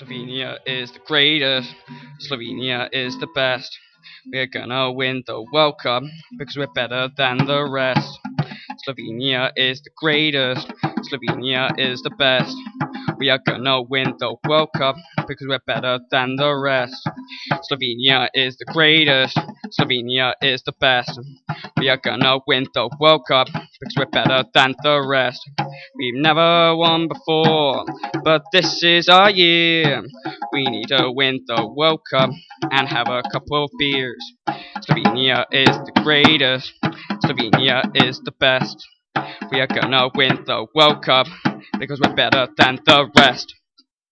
Slovenia is the greatest. Slovenia is the best. We're gonna win the World Cup because we're better than the rest. Slovenia is the greatest. Slovenia is the best. We are gonna win the World Cup because we're better than the rest. Slovenia is the greatest. Slovenia is the best. We are gonna win the World Cup because we're better than the rest. We've never won before, but this is our year. We need to win the World Cup and have a couple of beers. Slovenia is the greatest. Slovenia is the best. We are gonna win the World Cup because we're better than the rest.